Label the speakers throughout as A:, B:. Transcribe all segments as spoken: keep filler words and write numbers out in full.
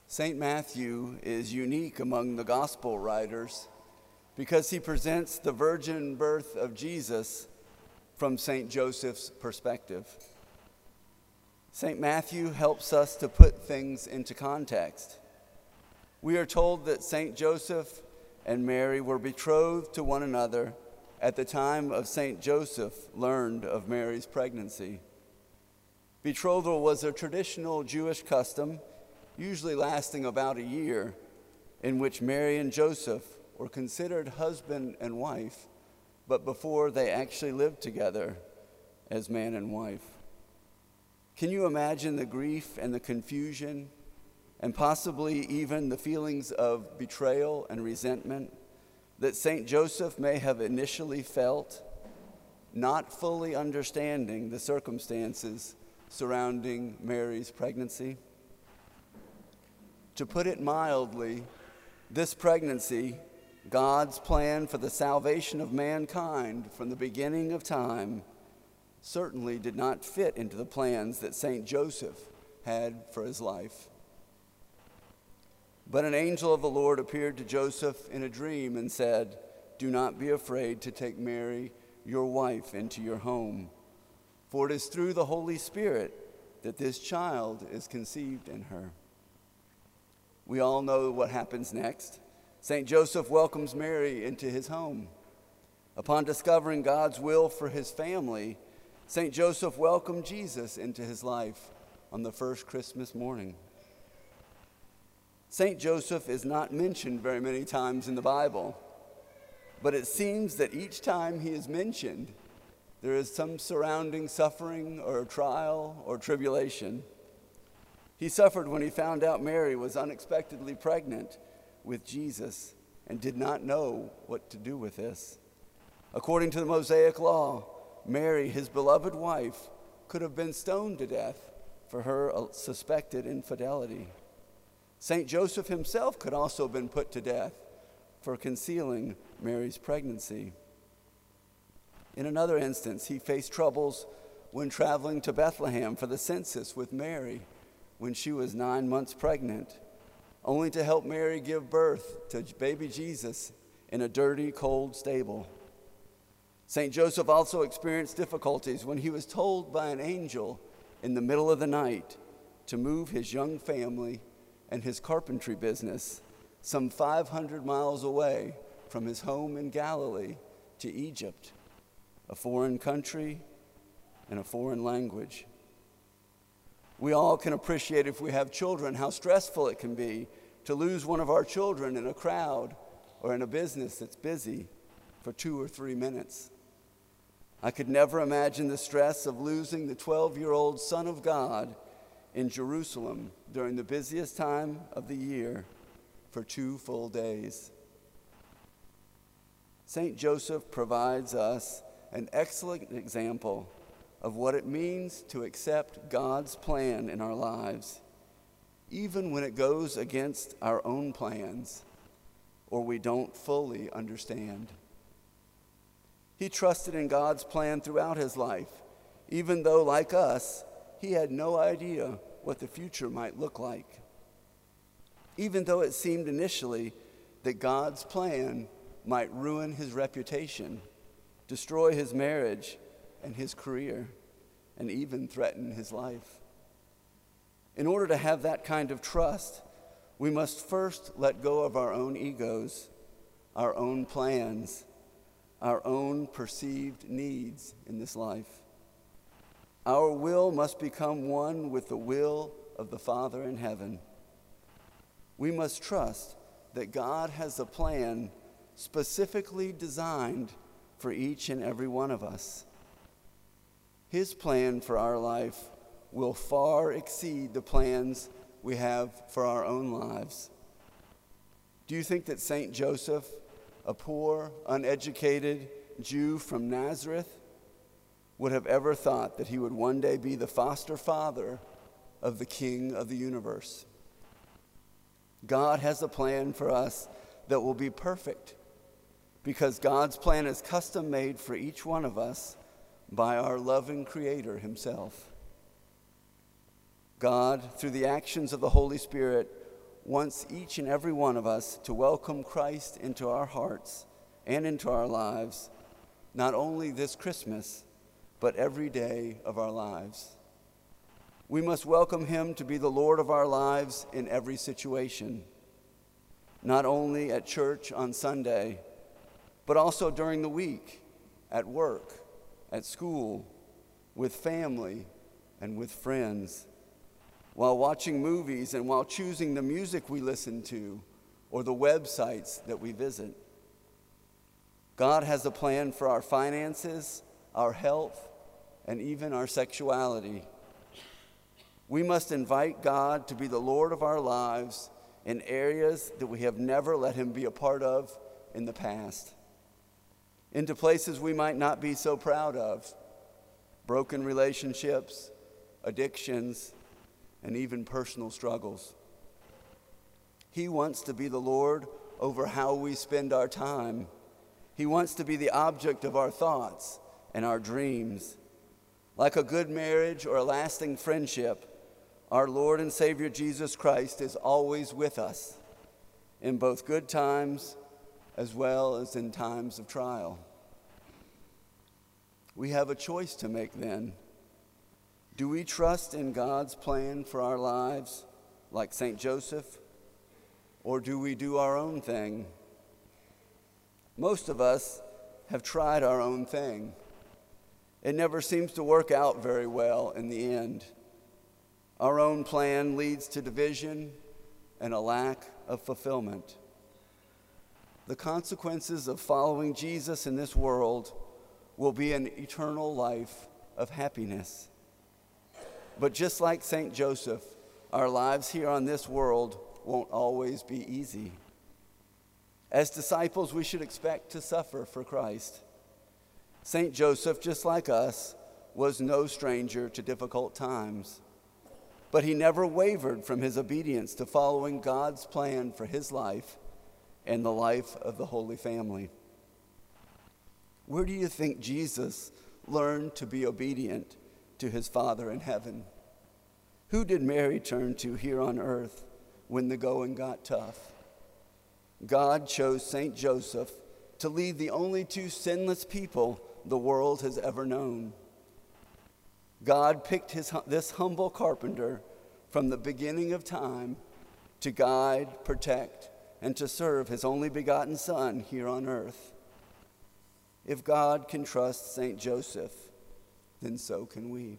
A: Saint Matthew is unique among the gospel writers because he presents the virgin birth of Jesus from Saint Joseph's perspective. Saint Matthew helps us to put things into context. We are told that Saint Joseph and Mary were betrothed to one another at the time of Saint Joseph learned of Mary's pregnancy. Betrothal was a traditional Jewish custom, usually lasting about a year, in which Mary and Joseph were considered husband and wife, but before they actually lived together as man and wife. Can you imagine the grief and the confusion, and possibly even the feelings of betrayal and resentment that Saint Joseph may have initially felt, not fully understanding the circumstances surrounding Mary's pregnancy? To put it mildly, this pregnancy, God's plan for the salvation of mankind from the beginning of time, certainly did not fit into the plans that Saint Joseph had for his life. But an angel of the Lord appeared to Joseph in a dream and said, "Do not be afraid to take Mary, your wife, into your home, for it is through the Holy Spirit that this child is conceived in her." We all know what happens next. Saint Joseph welcomes Mary into his home. Upon discovering God's will for his family, Saint Joseph welcomed Jesus into his life on the first Christmas morning. Saint Joseph is not mentioned very many times in the Bible, but it seems that each time he is mentioned, there is some surrounding suffering or trial or tribulation. He suffered when he found out Mary was unexpectedly pregnant with Jesus and did not know what to do with this. According to the Mosaic law, Mary, his beloved wife, could have been stoned to death for her suspected infidelity. Saint Joseph himself could also have been put to death for concealing Mary's pregnancy. In another instance, he faced troubles when traveling to Bethlehem for the census with Mary when she was nine months pregnant, only to help Mary give birth to baby Jesus in a dirty, cold stable. Saint Joseph also experienced difficulties when he was told by an angel in the middle of the night to move his young family and his carpentry business some five hundred miles away from his home in Galilee to Egypt, a foreign country and a foreign language. We all can appreciate, if we have children, how stressful it can be to lose one of our children in a crowd or in a business that's busy for two or three minutes. I could never imagine the stress of losing the twelve-year-old Son of God in Jerusalem during the busiest time of the year for two full days. Saint Joseph provides us an excellent example of what it means to accept God's plan in our lives, even when it goes against our own plans or we don't fully understand. He trusted in God's plan throughout his life, even though, like us, he had no idea what the future might look like. Even though it seemed initially that God's plan might ruin his reputation, destroy his marriage and his career, and even threaten his life. In order to have that kind of trust, we must first let go of our own egos, our own plans, our own perceived needs in this life. Our will must become one with the will of the Father in heaven. We must trust that God has a plan specifically designed for each and every one of us. His plan for our life will far exceed the plans we have for our own lives. Do you think that Saint Joseph, a poor, uneducated Jew from Nazareth, would have ever thought that he would one day be the foster father of the King of the universe? God has a plan for us that will be perfect, because God's plan is custom made for each one of us by our loving Creator himself. God, through the actions of the Holy Spirit, wants each and every one of us to welcome Christ into our hearts and into our lives, not only this Christmas, but every day of our lives. We must welcome him to be the Lord of our lives in every situation, not only at church on Sunday, but also during the week, at work, at school, with family, and with friends, while watching movies and while choosing the music we listen to or the websites that we visit. God has a plan for our finances, our health, and even our sexuality. We must invite God to be the Lord of our lives in areas that we have never let him be a part of in the past, into places we might not be so proud of, broken relationships, addictions, and even personal struggles. He wants to be the Lord over how we spend our time. He wants to be the object of our thoughts and our dreams. Like a good marriage or a lasting friendship, our Lord and Savior Jesus Christ is always with us in both good times as well as in times of trial. We have a choice to make then. Do we trust in God's plan for our lives like Saint Joseph, or do we do our own thing? Most of us have tried our own thing. It never seems to work out very well in the end. Our own plan leads to division and a lack of fulfillment. The consequences of following Jesus in this world will be an eternal life of happiness. But just like Saint Joseph, our lives here on this world won't always be easy. As disciples, we should expect to suffer for Christ. Saint Joseph, just like us, was no stranger to difficult times, but he never wavered from his obedience to following God's plan for his life and the life of the Holy Family. Where do you think Jesus learned to be obedient to his Father in heaven? Who did Mary turn to here on earth when the going got tough? God chose Saint Joseph to lead the only two sinless people the world has ever known. God picked his, this humble carpenter from the beginning of time to guide, protect, and to serve his only begotten Son here on earth. If God can trust Saint Joseph, then so can we.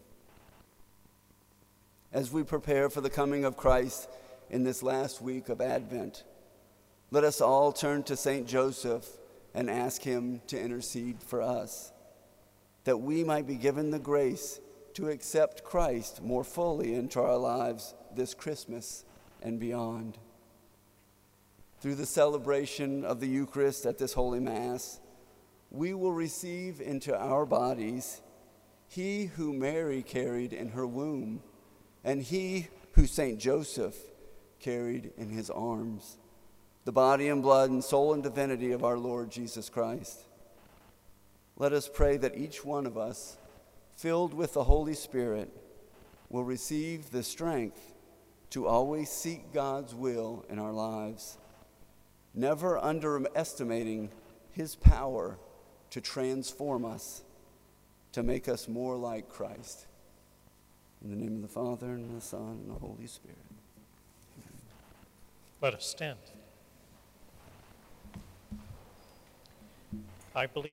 A: As we prepare for the coming of Christ in this last week of Advent, let us all turn to Saint Joseph and ask him to intercede for us, that we might be given the grace to accept Christ more fully into our lives this Christmas and beyond. Through the celebration of the Eucharist at this Holy Mass, we will receive into our bodies he who Mary carried in her womb and he who Saint Joseph carried in his arms, the body and blood and soul and divinity of our Lord Jesus Christ. Let us pray that each one of us, filled with the Holy Spirit, will receive the strength to always seek God's will in our lives, never underestimating his power to transform us, to make us more like Christ. In the name of the Father, and the Son, and the Holy Spirit. Amen.
B: Let us stand. I believe